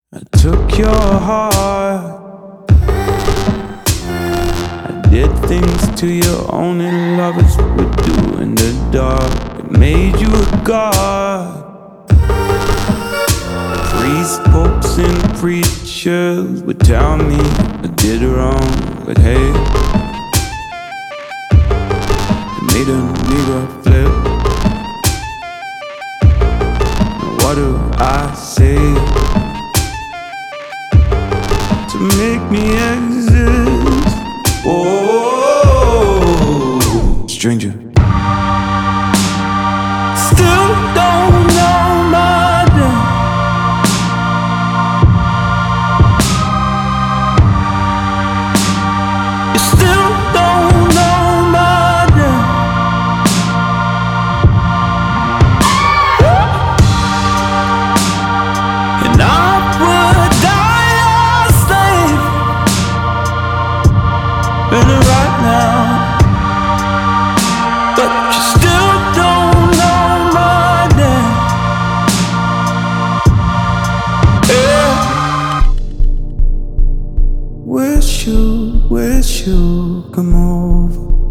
I took your heart, I did things to you only lovers would do in the dark. It made you a god. Priests, popes, and preachers would tell me I did wrong, but hey, it made a nigga flip. Now what do I say to make me exist? Oh, stranger. Still don't know my name. You still don't know my name. And I would die a slave right now, but you still don't know my name. Yeah. Wish you come over.